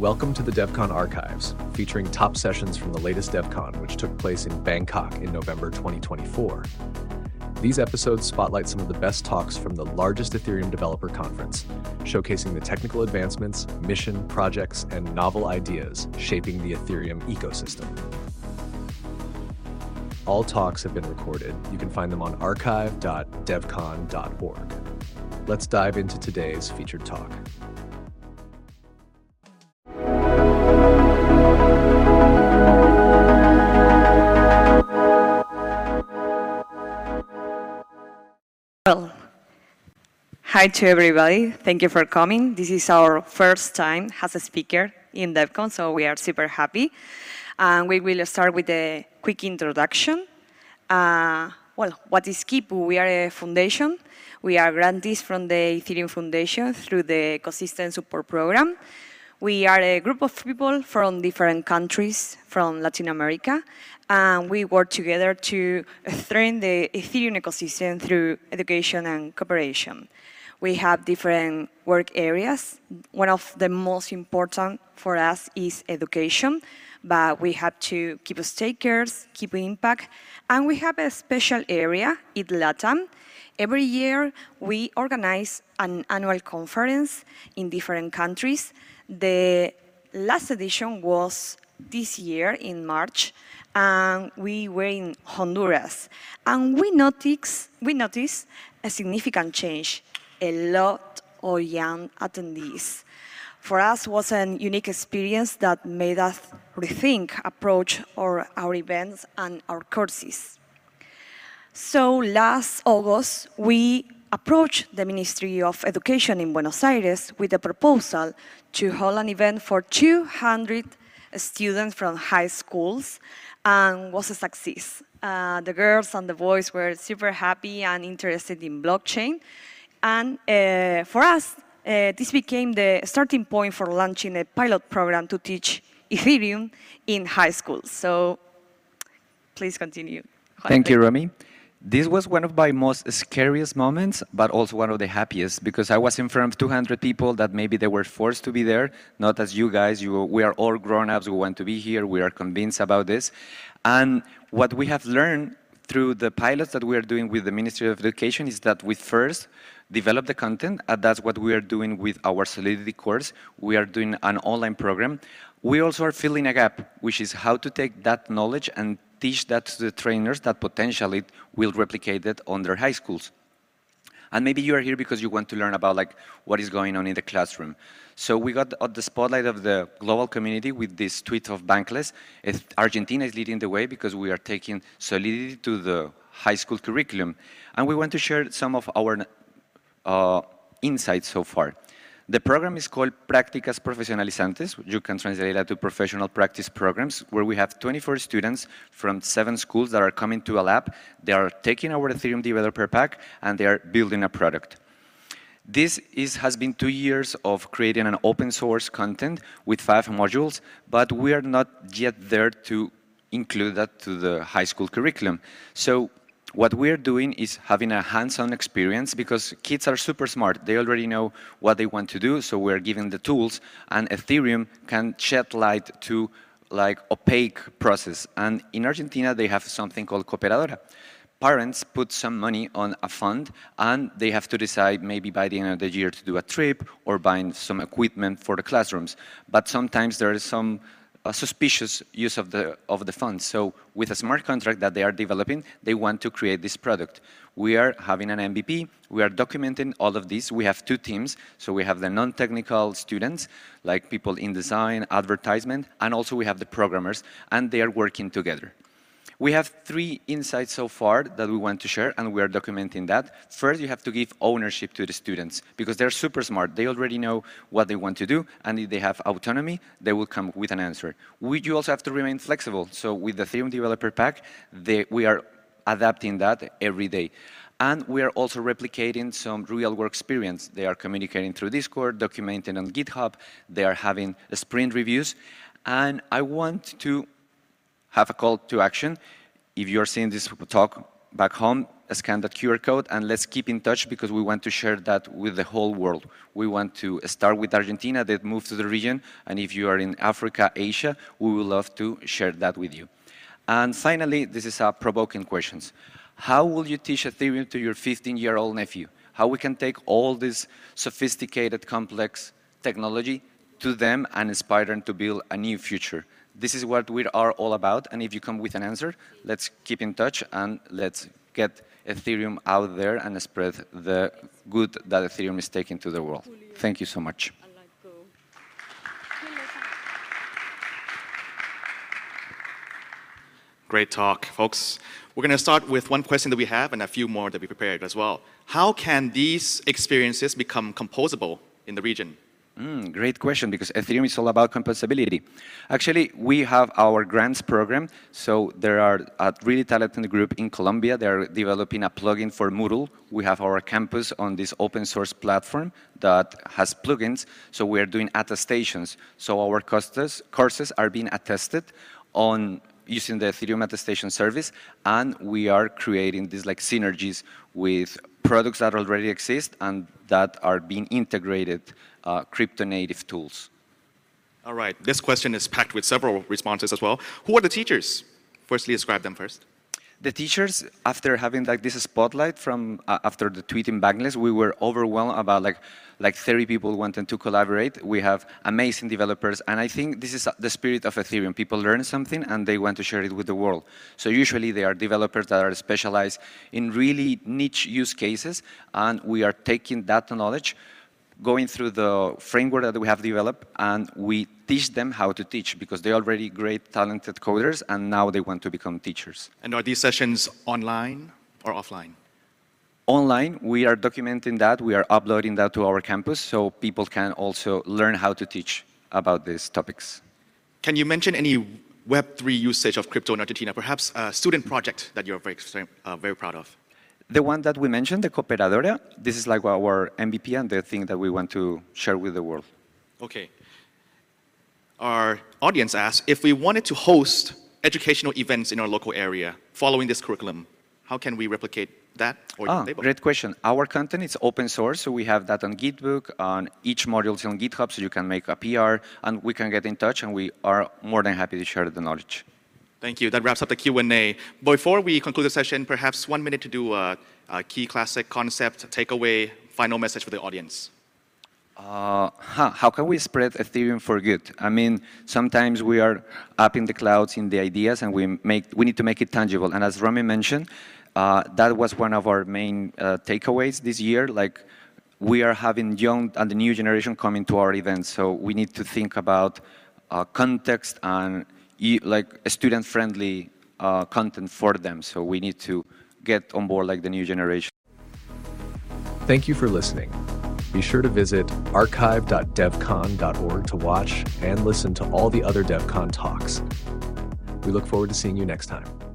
Welcome to the DevCon Archives, featuring top sessions from the latest DevCon, which took place in Bangkok in November 2024. These episodes spotlight some of the best talks from the largest Ethereum developer conference, showcasing the technical advancements, mission, projects, and novel ideas shaping the Ethereum ecosystem. All talks have been recorded. You can find them on archive.devcon.org. Let's dive into today's featured talk. Well, hi to everybody. Thank you for coming. This is our first time as a speaker in DevCon, so we are super happy. We will start with a quick introduction. What is Kipu? We are a foundation. We are grantees from the Ethereum Foundation through the Ecosystem Support Program. We are a group of people from different countries from Latin America, and we work together to strengthen the Ethereum ecosystem through education and cooperation. We have different work areas. One of the most important for us is education, but we have to keep stakers, keep impact, and we have a special area, ETH LATAM. Every year, we organize an annual conference in different countries. The last edition was this year in March, and we were in Honduras. And we noticed a significant change, a lot of young attendees. For us, it was a unique experience that made us rethink, approach our events and our courses. So last August, we approached the Ministry of Education in Buenos Aires with a proposal to hold an event for 200 students from high schools, and was a success. The girls and the boys were super happy and interested in blockchain. And for us, this became the starting point for launching a pilot program to teach Ethereum in high schools. So please continue. Thank you, Romy. This was one of my most scariest moments, but also one of the happiest, because I was in front of 200 people that maybe they were forced to be there, not as you guys. We are all grown-ups who want to be here. We are convinced about this. And what we have learned through the pilots that we are doing with the Ministry of Education is that we first develop the content, and that's what we are doing with our Solidity course. We are doing an online program. We also are filling a gap, which is how to take that knowledge and teach that to the trainers that potentially will replicate it on their high schools. And maybe you are here because you want to learn about what is going on in the classroom. So we got the spotlight of the global community with this tweet of Bankless. Argentina is leading the way because we are taking Solidity to the high school curriculum. And we want to share some of our insights so far. The program is called Prácticas Profesionalizantes. You can translate that to professional practice programs, where we have 24 students from 7 schools that are coming to a lab. They are taking our Ethereum Developer Pack, and they are building a product. This has been 2 years of creating an open source content with 5 modules, but we are not yet there to include that to the high school curriculum. So what we're doing is having a hands-on experience, because kids are super smart. They already know what they want to do, so we're giving the tools, and Ethereum can shed light to opaque process. And in Argentina, they have something called Cooperadora. Parents put some money on a fund, and they have to decide maybe by the end of the year to do a trip or buying some equipment for the classrooms. But sometimes there is some suspicious use of the funds. So with a smart contract that they are developing, they want to create this product. We are having an MVP. We are documenting all of this. We have 2 teams. So we have the non-technical students, like people in design, advertisement, and also we have the programmers, and they are working together. We have 3 insights so far that we want to share, and we are documenting that. First, you have to give ownership to the students, because they're super smart. They already know what they want to do, and if they have autonomy, they will come with an answer. You also have to remain flexible. So with the Ethereum Developer Pack, we are adapting that every day. And we are also replicating some real-world experience. They are communicating through Discord, documenting on GitHub. They are having sprint reviews. And I want to have a call to action. If you're seeing this talk back home, scan that QR code, and let's keep in touch because we want to share that with the whole world. We want to start with Argentina, then move to the region, and if you are in Africa, Asia, we would love to share that with you. And finally, this is a provoking questions. How will you teach Ethereum to your 15-year-old nephew? How we can take all this sophisticated, complex technology to them and inspire them to build a new future? This is what we are all about, and if you come with an answer, let's keep in touch and let's get Ethereum out there and spread the good that Ethereum is taking to the world. Thank you so much. Great talk, folks. We're going to start with one question that we have and a few more that we prepared as well. How can these experiences become composable in the region? Great question, because Ethereum is all about composability. Actually, we have our grants program. So there are a really talented group in Colombia. They're developing a plugin for Moodle. We have our campus on this open source platform that has plugins. So we are doing attestations. So our courses are being attested on using the Ethereum attestation service, and we are creating these like synergies with products that already exist and that are being integrated crypto-native tools. All right, this question is packed with several responses as well. Who are the teachers? Firstly, describe them first. The teachers, after having like this spotlight from after the tweet in Backlist, we were overwhelmed about like 30 people wanting to collaborate. We have amazing developers, and I think this is the spirit of Ethereum. People learn something and they want to share it with the world. So usually they are developers that are specialized in really niche use cases, and we are taking that knowledge, going through the framework that we have developed, and we teach them how to teach because they're already great, talented coders, and now they want to become teachers. And are these sessions online or offline? Online, we are documenting that. We are uploading that to our campus so people can also learn how to teach about these topics. Can you mention any Web3 usage of crypto in Argentina, perhaps a student project that you're very proud of? The one that we mentioned, the Cooperadora, this is like our MVP and the thing that we want to share with the world. Okay. Our audience asks, if we wanted to host educational events in our local area following this curriculum, how can we replicate that? Great question. Our content is open source, so we have that on Gitbook, on each module is on GitHub, so you can make a PR, and we can get in touch, and we are more than happy to share the knowledge. Thank you. That wraps up the Q&A. Before we conclude the session, perhaps 1 minute to do a key classic concept, takeaway, final message for the audience. How can we spread Ethereum for good? I mean, sometimes we are up in the clouds in the ideas, and we need to make it tangible. And as Rami mentioned, that was one of our main takeaways this year. Like, we are having young and the new generation coming to our events, so we need to think about context and like student-friendly content for them. So we need to get on board like the new generation. Thank you for listening. Be sure to visit archive.devcon.org to watch and listen to all the other DevCon talks. We look forward to seeing you next time.